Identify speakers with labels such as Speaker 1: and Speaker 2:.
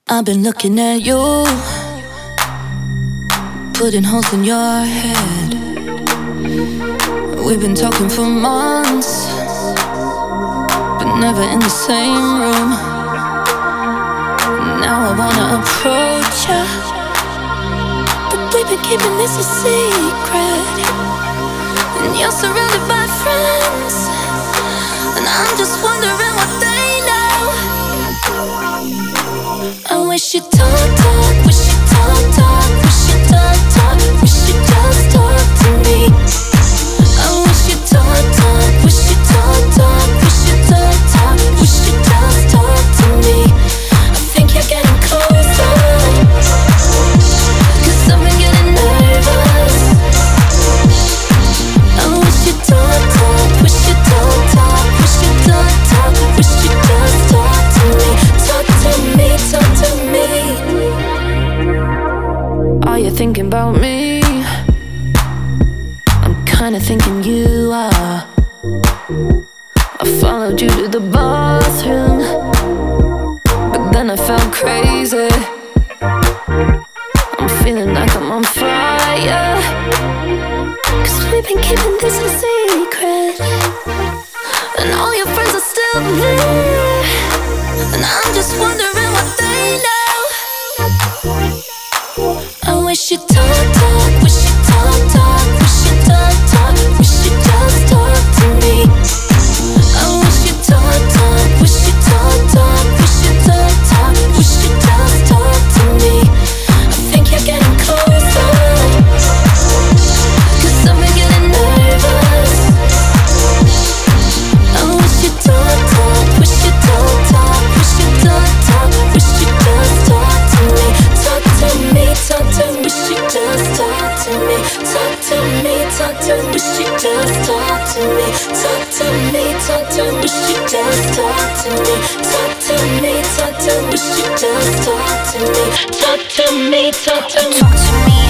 Speaker 1: I've been looking at you, putting holes in your head. We've been talking for months, but never in the same room. Now I wanna approach ya, but we've been keeping this a secret. And you're surrounded by friends, and I'm just wondering what they know. I wish you'd talk, wish you'd talk, wish you'd talk, wish you'd just talk to me. I wish you'd talk, wish you'd talk, wish you'd talk, wish you'd just talk to me. I think you're getting closer, 'cause I've been getting nervous. I wish you'd talk, wish you'd talk, wish you'd talk, wish you'd just talk to me. Talk to me, talk to me. Are you thinking about me? I'm kinda thinking you are. I followed you to the bathroom, but then I felt crazy. I'm feeling like I'm on fire, 'cause we've been keeping this a secret, and all your friends are still there, and I'm just wondering what they know. I wish you'd talk, wish you'd talk, wish you'd talk, wish you'd just talk to me. I wish you'd talk, wish you'd talk, wish you'd talk, wish you'd just talk to me. I think you're getting closer, 'cause I've been getting nervous. I wish you'd talk, wish you'd talk, wish you'd talk, wish you'd just talk to me. Talk to me, talk to me, wish you'd just talk to me. Talk to me, talk to me, wish you'd just talk to me. Talk to me, talk to me, wish you'd just talk to me. Talk to me, talk to me, wish you'd just talk to me. Talk to me, talk to me.